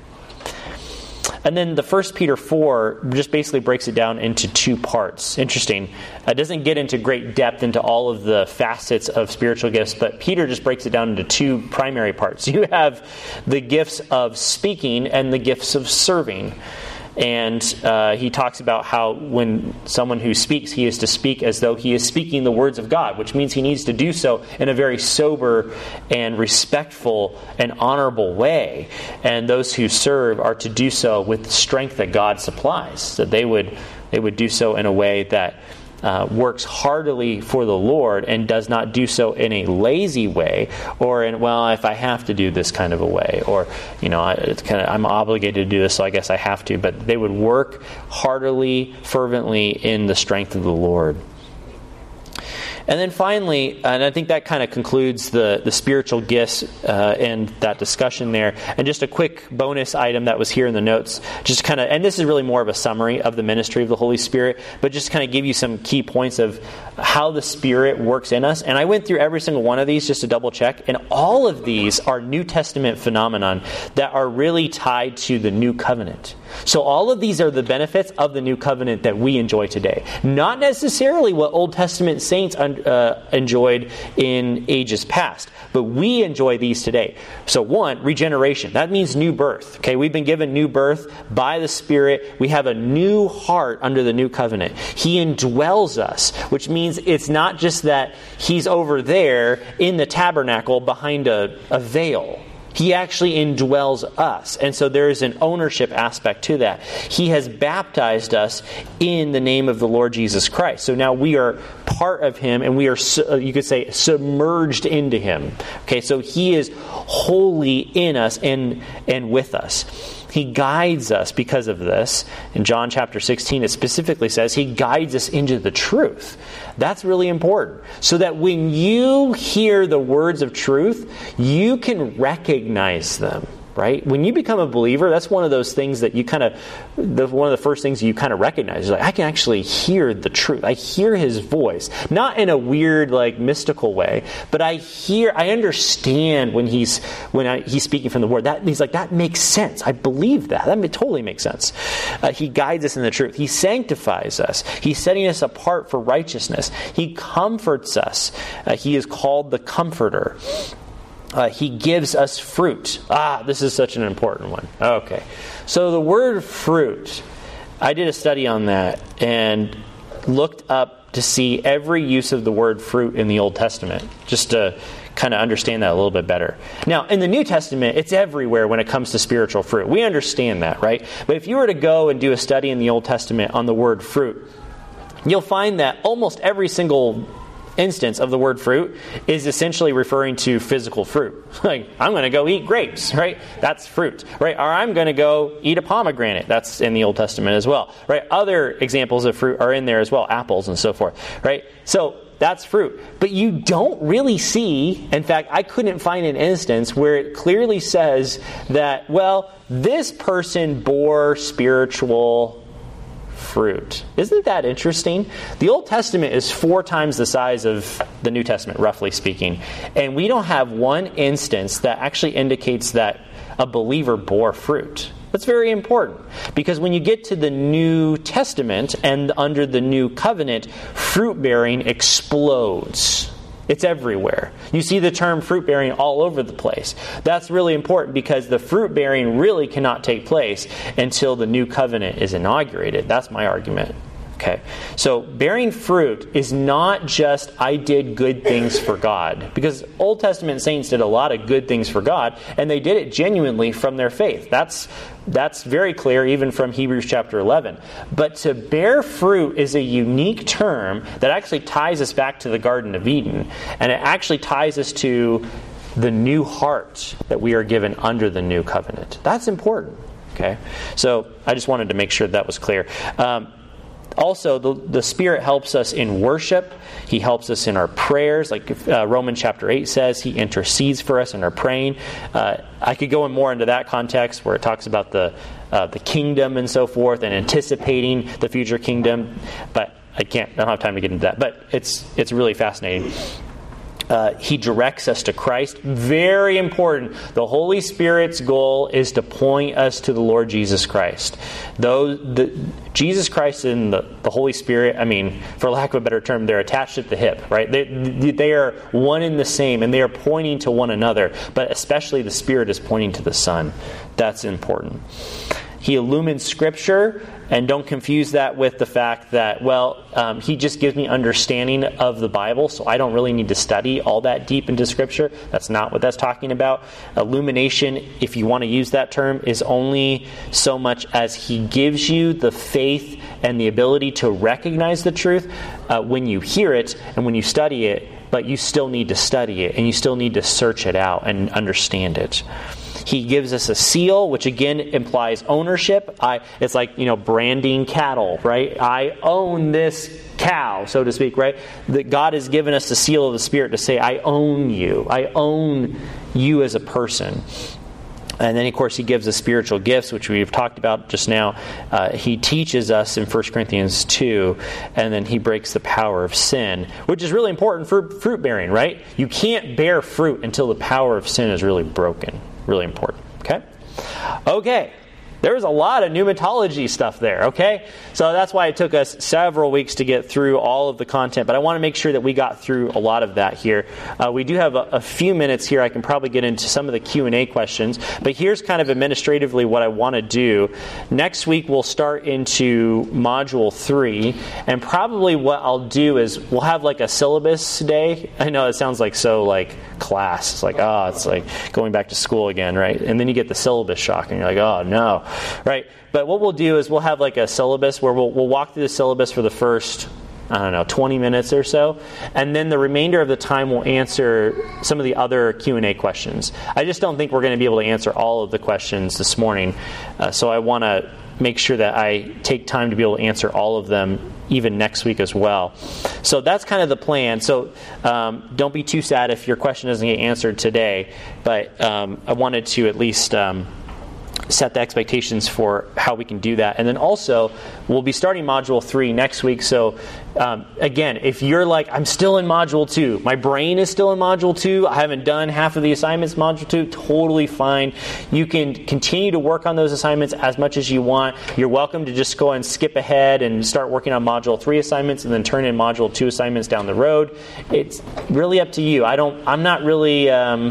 And then the 1 Peter 4 just basically breaks it down into two parts. Interesting. It doesn't get into great depth into all of the facets of spiritual gifts, but Peter just breaks it down into two primary parts. You have the gifts of speaking and the gifts of serving. And he talks about how when someone who speaks, he is to speak as though he is speaking the words of God, which means he needs to do so in a very sober and respectful and honorable way. And those who serve are to do so with the strength that God supplies. That they would do so in a way that works heartily for the Lord and does not do so in a lazy way or in, well, if I have to do this kind of a way, or I'm obligated to do this, so I guess I have to. But they would work heartily, fervently in the strength of the Lord. And then finally, and I think that kind of concludes the spiritual gifts and that discussion there. And just a quick bonus item that was here in the notes, just kind of, and this is really more of a summary of the ministry of the Holy Spirit, but just kind of give you some key points of how the Spirit works in us. And I went through every single one of these just to double check, and all of these are New Testament phenomenon that are really tied to the New Covenant. So all of these are the benefits of the New Covenant that we enjoy today. Not necessarily what Old Testament saints enjoyed in ages past, but we enjoy these today. So one, regeneration. That means new birth. Okay, we've been given new birth by the Spirit. We have a new heart under the New Covenant. He indwells us, which means it's not just that He's over there in the tabernacle behind a veil. He actually indwells us. And so there is an ownership aspect to that. He has baptized us in the name of the Lord Jesus Christ. So now we are part of Him, and we are, you could say, submerged into Him. Okay, so He is wholly in us and with us. He guides us because of this. In John chapter 16, it specifically says He guides us into the truth. That's really important. So that when you hear the words of truth, you can recognize them. Right? When you become a believer, that's one of those things that you one of the first things you kind of recognize. Like, I can actually hear the truth. I hear His voice. Not in a weird, mystical way, but I understand when He's speaking from the Word. He's like, that makes sense. I believe that. That totally makes sense. He guides us in the truth. He sanctifies us. He's setting us apart for righteousness. He comforts us. He is called the Comforter. He gives us fruit. This is such an important one. Okay. So the word fruit, I did a study on that and looked up to see every use of the word fruit in the Old Testament, just to kind of understand that a little bit better. Now, in the New Testament, it's everywhere when it comes to spiritual fruit. We understand that, right? But if you were to go and do a study in the Old Testament on the word fruit, you'll find that almost every single instance of the word fruit is essentially referring to physical fruit. Like, I'm going to go eat grapes, right? That's fruit, right? Or I'm going to go eat a pomegranate. That's in the Old Testament as well, right? Other examples of fruit are in there as well, apples and so forth, right? So that's fruit. But you don't really see, in fact, I couldn't find an instance where it clearly says that, well, this person bore spiritual fruit. Isn't that interesting? The Old Testament is 4 times the size of the New Testament, roughly speaking. And we don't have one instance that actually indicates that a believer bore fruit. That's very important. Because when you get to the New Testament and under the New Covenant, fruit bearing explodes. It's everywhere. You see the term fruit bearing all over the place. That's really important because the fruit bearing really cannot take place until the new covenant is inaugurated. That's my argument. Okay. So bearing fruit is not just I did good things for God. Because Old Testament saints did a lot of good things for God, and they did it genuinely from their faith. That's very clear even from Hebrews chapter 11. But to bear fruit is a unique term that actually ties us back to the Garden of Eden. And it actually ties us to the new heart that we are given under the new covenant. That's important. Okay. So I just wanted to make sure that was clear. Also, the Spirit helps us in worship. He helps us in our prayers. Like Romans chapter 8 says, He intercedes for us in our praying. I could go in more into that context where it talks about the kingdom and so forth and anticipating the future kingdom. But I don't have time to get into that. But it's really fascinating. He directs us to Christ. Very important. The Holy Spirit's goal is to point us to the Lord Jesus Christ. Jesus Christ and the Holy Spirit, for lack of a better term, they're attached at the hip, right? They are one and the same, and they are pointing to one another. But especially the Spirit is pointing to the Son. That's important. He illumines Scripture, and don't confuse that with the fact that, He just gives me understanding of the Bible, so I don't really need to study all that deep into Scripture. That's not what that's talking about. Illumination, if you want to use that term, is only so much as He gives you the faith and the ability to recognize the truth when you hear it and when you study it, but you still need to study it, and you still need to search it out and understand it. He gives us a seal, which again implies ownership. It's like, branding cattle, right? I own this cow, so to speak, right? That God has given us the seal of the Spirit to say, I own you. I own you as a person. And then, of course, He gives us spiritual gifts, which we've talked about just now. He teaches us in 1 Corinthians 2, and then He breaks the power of sin, which is really important for fruit bearing, right? You can't bear fruit until the power of sin is really broken. Really important. Okay? There was a lot of pneumatology stuff there, okay? So that's why it took us several weeks to get through all of the content, but I want to make sure that we got through a lot of that here. We do have a few minutes here. I can probably get into some of the Q&A questions, but here's kind of administratively what I want to do. Next week we'll start into Module 3, and probably what I'll do is we'll have like a syllabus day. I know it sounds like so like class. It's like, it's like going back to school again, right? And then you get the syllabus shock, and you're like, oh no. Right? But what we'll do is we'll have like a syllabus where we'll walk through the syllabus for the first, 20 minutes or so. And then the remainder of the time we'll answer some of the other Q&A questions. I just don't think we're going to be able to answer all of the questions this morning. So I want to make sure that I take time to be able to answer all of them even next week as well. So that's kind of the plan. So don't be too sad if your question doesn't get answered today. But I wanted to at least set the expectations for how we can do that. And then also, we'll be starting Module 3 next week. So again, if you're like, I'm still in Module 2, my brain is still in Module 2, I haven't done half of the assignments in Module 2, totally fine. You can continue to work on those assignments as much as you want. You're welcome to just go and skip ahead and start working on Module 3 assignments and then turn in Module 2 assignments down the road. It's really up to you. I'm not really,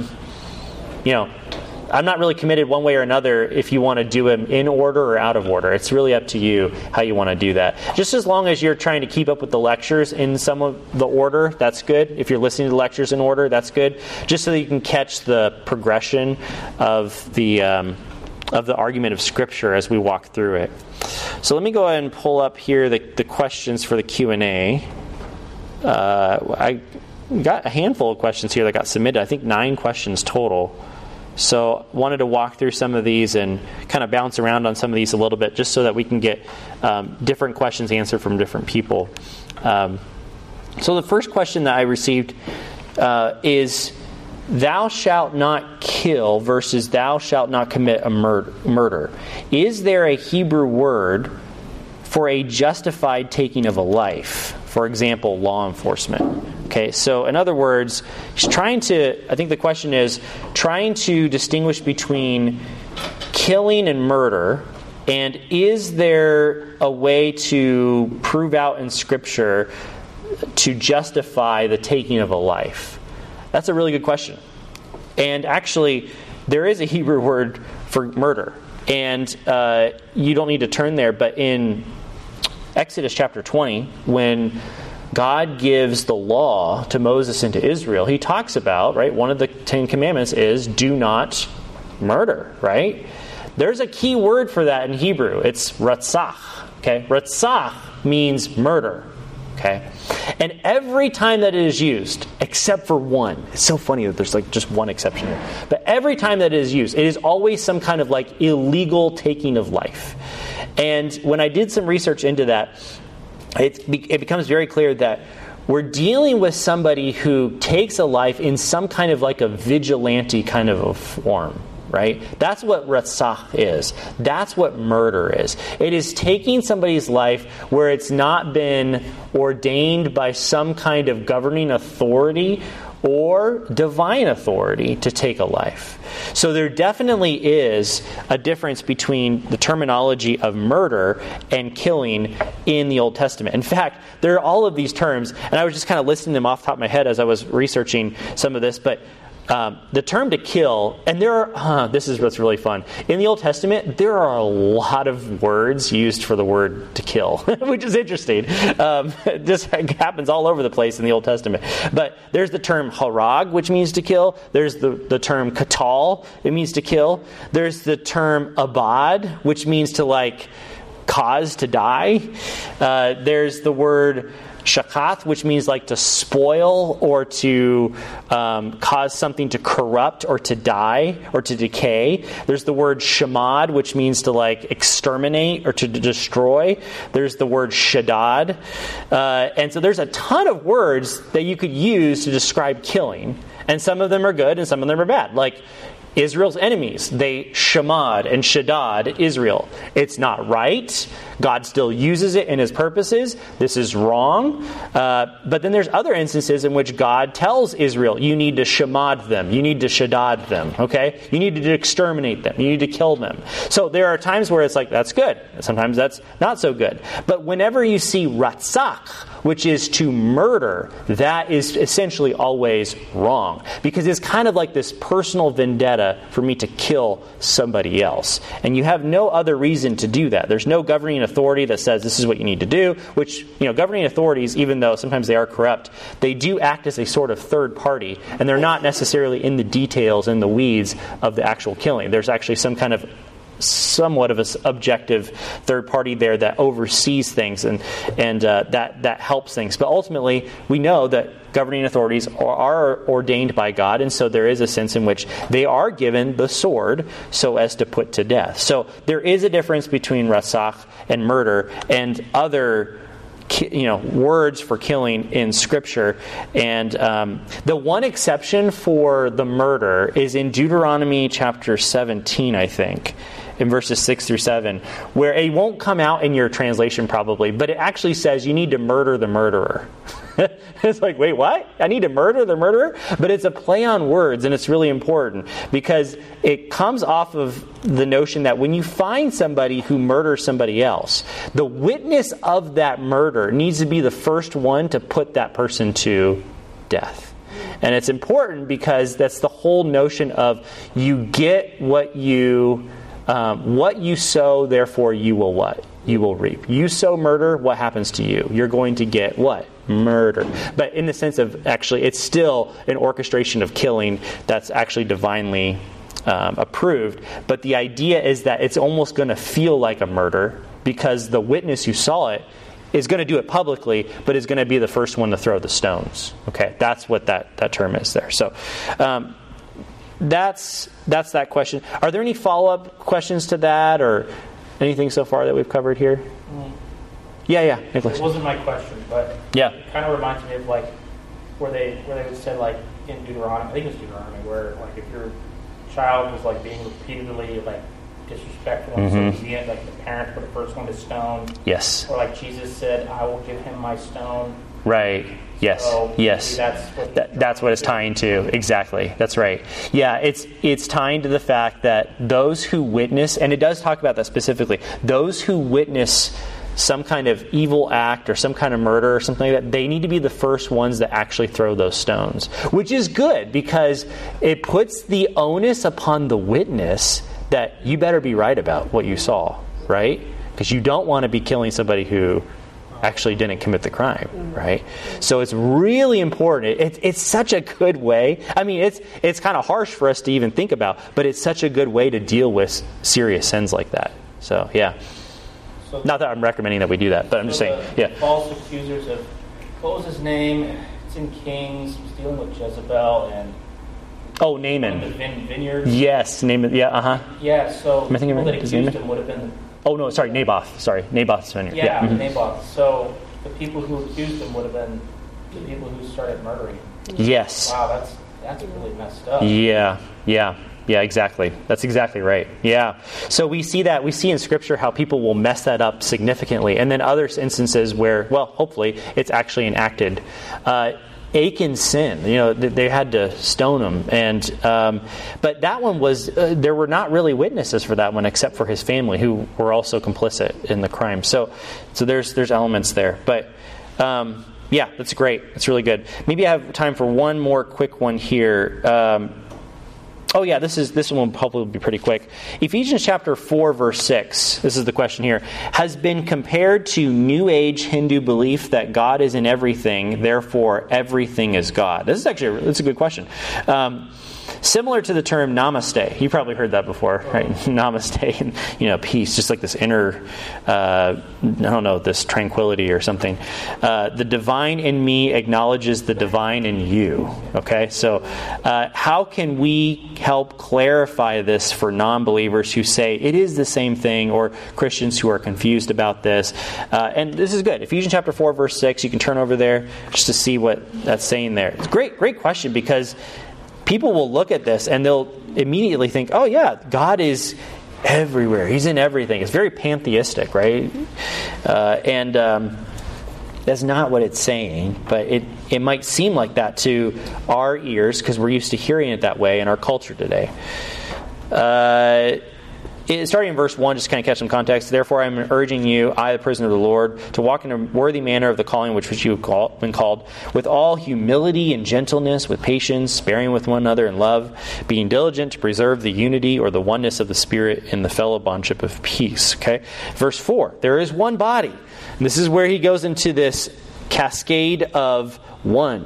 I'm not really committed one way or another if you want to do them in order or out of order. It's really up to you how you want to do that. Just as long as you're trying to keep up with the lectures in some of the order, that's good. If you're listening to the lectures in order, that's good. Just so that you can catch the progression of the argument of Scripture as we walk through it. So let me go ahead and pull up here the questions for the Q&A. I got a handful of questions here that got submitted. I think 9 questions total. So wanted to walk through some of these and kind of bounce around on some of these a little bit just so that we can get different questions answered from different people. So the first question that I received is, thou shalt not kill versus thou shalt not commit a murder. Is there a Hebrew word for a justified taking of a life? For example, law enforcement. Okay, so in other words, he's I think the question is, trying to distinguish between killing and murder, and is there a way to prove out in Scripture to justify the taking of a life? That's a really good question. And actually, there is a Hebrew word for murder, and you don't need to turn there, but in Exodus chapter 20, when God gives the law to Moses and to Israel, he talks about, right, one of the 10 commandments is do not murder, right? There's a key word for that in Hebrew. It's ratzach, okay? Ratzach means murder, okay? And every time that it is used, except for one, it's so funny that there's like just one exception here, but every time that it is used, it is always some kind of like illegal taking of life. And when I did some research into that, it becomes very clear that we're dealing with somebody who takes a life in some kind of like a vigilante kind of a form, right? That's what ratzach is. That's what murder is. It is taking somebody's life where it's not been ordained by some kind of governing authority or divine authority to take a life. So there definitely is a difference between the terminology of murder and killing in the Old Testament. In fact, there are all of these terms, and I was just kind of listing them off the top of my head as I was researching some of this, but the term to kill, and there are, this is what's really fun. In the Old Testament, there are a lot of words used for the word to kill, which is interesting. It just happens all over the place in the Old Testament. But there's the term harag, which means to kill. There's the term katal, it means to kill. There's the term abad, which means to like cause to die. There's the word shakath, which means like to spoil or to cause something to corrupt or to die or to decay. There's the word shamad, which means to like exterminate or to destroy. There's the word shaddad. And so there's a ton of words that you could use to describe killing. And some of them are good and some of them are bad. Like Israel's enemies. They shamad and shaddad Israel. It's not right. God still uses it in his purposes. This is wrong. But then there's other instances in which God tells Israel, you need to shamad them. You need to shaddad them. Okay? You need to exterminate them. You need to kill them. So there are times where it's like, that's good. Sometimes that's not so good. But whenever you see ratzach, which is to murder, that is essentially always wrong. Because it's kind of like this personal vendetta for me to kill somebody else. And you have no other reason to do that. There's no governing authority that says this is what you need to do, which, governing authorities, even though sometimes they are corrupt, they do act as a sort of third party, and they're not necessarily in the details, in the weeds of the actual killing. There's actually somewhat of an objective third party there that oversees things and that helps things. But ultimately, we know that governing authorities are ordained by God, and so there is a sense in which they are given the sword so as to put to death. So there is a difference between ratzach and murder and other words for killing in Scripture. And the one exception for the murder is in Deuteronomy chapter 17, I think, in verses 6 through 7, where it won't come out in your translation probably, but it actually says you need to murder the murderer. It's like, wait, what? I need to murder the murderer? But it's a play on words, and it's really important because it comes off of the notion that when you find somebody who murders somebody else, the witness of that murder needs to be the first one to put that person to death. And it's important because that's the whole notion of you get what you sow, therefore you will what? You will reap. You sow murder, what happens to you? You're going to get what? Murder. But in the sense of actually, it's still an orchestration of killing that's actually divinely approved. But the idea is that it's almost going to feel like a murder because the witness who saw it is going to do it publicly, but is going to be the first one to throw the stones. Okay, that's what that term is there. So that's that question. Are there any follow-up questions to that or anything so far that we've covered here? Yeah, Nicholas. It wasn't my question, but it kind of reminds me of like where they would say like in Deuteronomy, I think it was Deuteronomy, where like if your child was like being repeatedly like disrespectful and disobedient, like the parents were the first one to stone. Yes. Or like Jesus said, I will give him my stone. Right. Yes. So yes. That's what it's tying to. Exactly. That's right. Yeah, it's tying to the fact that those who witness, and it does talk about that specifically, those who witness some kind of evil act or some kind of murder or something like that, they need to be the first ones that actually throw those stones. Which is good because it puts the onus upon the witness that you better be right about what you saw, right? Because you don't want to be killing somebody who actually didn't commit the crime, right? So it's really important. It's such a good way. I mean, it's kind of harsh for us to even think about, but it's such a good way to deal with serious sins like that. So, yeah. So, not that I'm recommending that we do that, but I'm just saying, yeah. False accusers of, what was his name? It's in Kings. He was dealing with Jezebel and... Oh, Naaman. The vineyards. Yes, Naaman. Yeah, uh-huh. Yeah, so Am I thinking people that right? accused him would have been... Oh, no, sorry, Naboth. Sorry, Naboth's vineyard. Yeah, Mm-hmm. Naboth. So the people who accused him would have been the people who started murdering him. Yes. Wow, that's really messed up. Yeah, exactly. That's exactly right. Yeah. So we see in Scripture how people will mess that up significantly. And then other instances where, well, hopefully, it's actually enacted. Achan's sin, they had to stone him. But that one was, there were not really witnesses for that one except for his family who were also complicit in the crime. So there's elements there. But yeah, that's great. That's really good. Maybe I have time for one more quick one here. Oh yeah, this one will probably be pretty quick. Ephesians chapter 4, verse 6, this is the question here, has been compared to New Age Hindu belief that God is in everything, therefore everything is God. This is actually a good question. Similar to the term namaste. You probably heard that before, right? Namaste, and, peace, just like this inner, this tranquility or something. The divine in me acknowledges the divine in you. Okay, so how can we help clarify this for non-believers who say it is the same thing, or Christians who are confused about this? And this is good. Ephesians chapter 4, verse 6, you can turn over there just to see what that's saying there. It's a great question because people will look at this and they'll immediately think, oh yeah, God is everywhere. He's in everything. It's very pantheistic, right? That's not what it's saying, but it might seem like that to our ears because we're used to hearing it that way in our culture today. Starting in verse 1, just to kind of catch some context. Therefore, I am urging you, I, the prisoner of the Lord, to walk in a worthy manner of the calling which you have been called, with all humility and gentleness, with patience, bearing with one another in love, being diligent to preserve the unity or the oneness of the Spirit in the fellow bondship of peace. Okay, verse 4. There is one body. And this is where he goes into this cascade of one,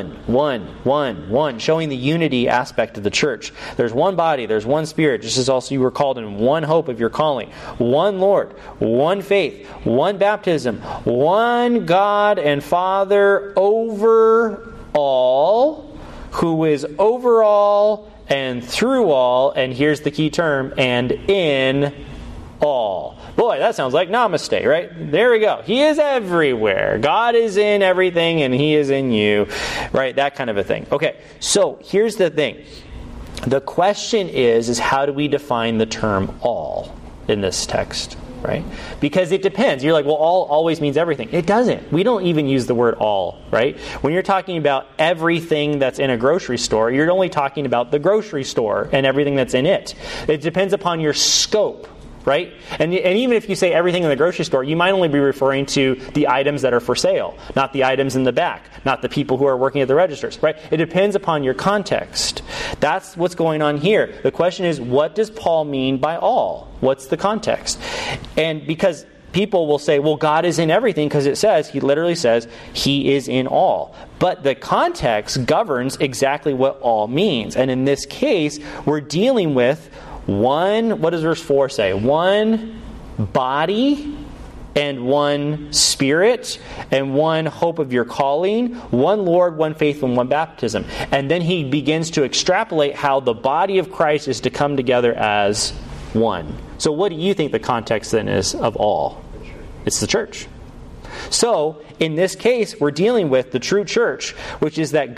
showing the unity aspect of the church. There's one body, there's one Spirit, just as also you were called in one hope of your calling. One Lord, one faith, one baptism, one God and Father over all, who is over all and through all, and here's the key term, and in all. Boy, that sounds like namaste, right? There we go. He is everywhere. God is in everything and He is in you, right? That kind of a thing. Okay, so here's the thing. The question is how do we define the term all in this text, right? Because it depends. You're like, well, all always means everything. It doesn't. We don't even use the word all, right? When you're talking about everything that's in a grocery store, you're only talking about the grocery store and everything that's in it. It depends upon your scope, right? And even if you say everything in the grocery store, you might only be referring to the items that are for sale, not the items in the back, not the people who are working at the registers, right? It depends upon your context. That's what's going on here. The question is, what does Paul mean by all? What's the context? And because people will say, well, God is in everything because He literally says He is in all. But the context governs exactly what all means. And in this case, we're dealing with one, what does verse 4 say? One body and one Spirit and one hope of your calling, one Lord, one faith, and one baptism. And then he begins to extrapolate how the body of Christ is to come together as one. So what do you think the context then is of all? It's the church. So, in this case, we're dealing with the true church, which is that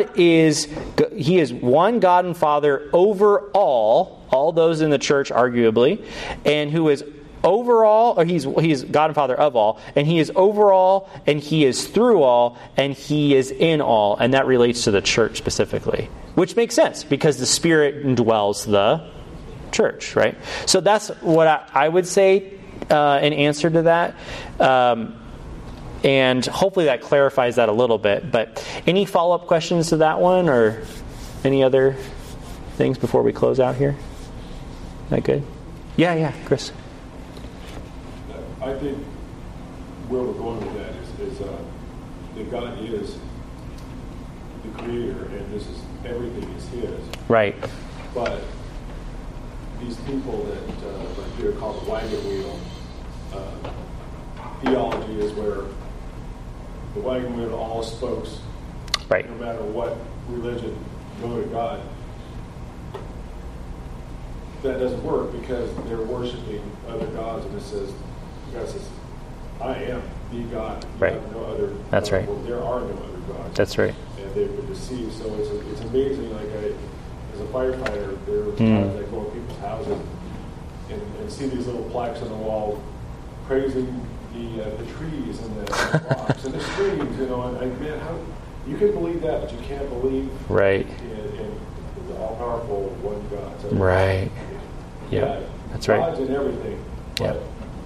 He is one God and Father over all those in the church, arguably, and who is over all, or He's God and Father of all, and He is over all, and He is through all, and He is in all, and that relates to the church specifically, which makes sense, because the Spirit indwells the church, right? So that's what I would say in answer to that. And hopefully that clarifies that a little bit. But any follow-up questions to that one, or any other things before we close out here? Is that good? Yeah, Chris. I think where we're going with that is that God is the Creator, and everything is His. Right. But these people that like Peter called the wagon wheel theology is where the wagon wheel all spokes, right? No matter what religion, go to God. That doesn't work because they're worshiping other gods, and it says, God says, I am the God. You right. have no other. That's right. Well, there are no other gods. That's right. And they've been deceived. So it's amazing. Like as a firefighter, there are times I go to people's houses and see these little plaques on the wall praising the trees and the rocks and the streams, and man, how you can believe that, but you can't believe right in the all-powerful one God. So, right. Yeah, that's right. God's in everything, but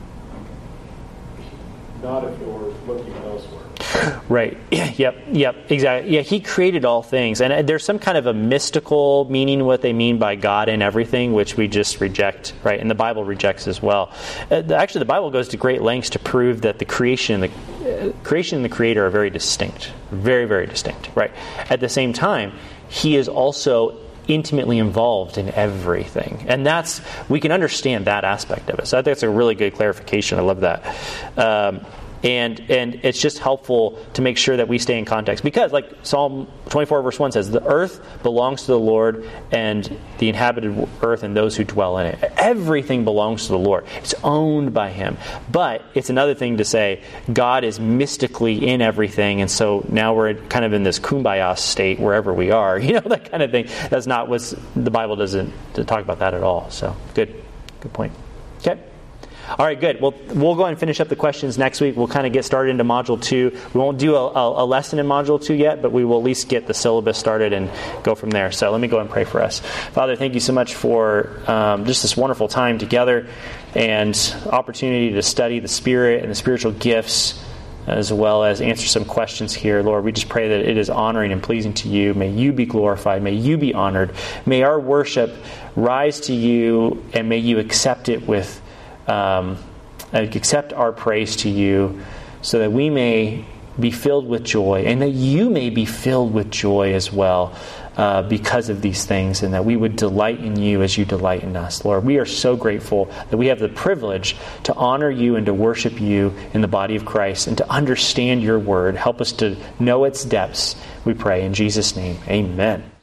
not if you're looking elsewhere. Right. Yep. Exactly. Yeah, He created all things. And there's some kind of a mystical meaning what they mean by God in everything, which we just reject, right? And the Bible rejects as well. Actually, the Bible goes to great lengths to prove that the creation and the Creator are very distinct. Very, very distinct, right? At the same time, He is also intimately involved in everything. And we can understand that aspect of it. So I think that's a really good clarification. I love that. And it's just helpful to make sure that we stay in context. Because, like Psalm 24 verse 1 says, the earth belongs to the Lord, and the inhabited earth and those who dwell in it. Everything belongs to the Lord. It's owned by Him. But it's another thing to say God is mystically in everything, and so now we're kind of in this kumbaya state wherever we are. That kind of thing. That's not what the Bible doesn't talk about that at all. So, good point. Okay. All right, good. Well, we'll go ahead and finish up the questions next week. We'll kind of get started into Module 2. We won't do a lesson in Module 2 yet, but we will at least get the syllabus started and go from there. So let me go and pray for us. Father, thank you so much for just this wonderful time together and opportunity to study the Spirit and the spiritual gifts, as well as answer some questions here. Lord, we just pray that it is honoring and pleasing to you. May you be glorified. May you be honored. May our worship rise to you, and may you accept it with accept our praise to you, so that we may be filled with joy, and that you may be filled with joy as well, because of these things, and that we would delight in you as you delight in us. Lord, we are so grateful that we have the privilege to honor you and to worship you in the body of Christ and to understand your word. Help us to know its depths, we pray. In Jesus' name, amen.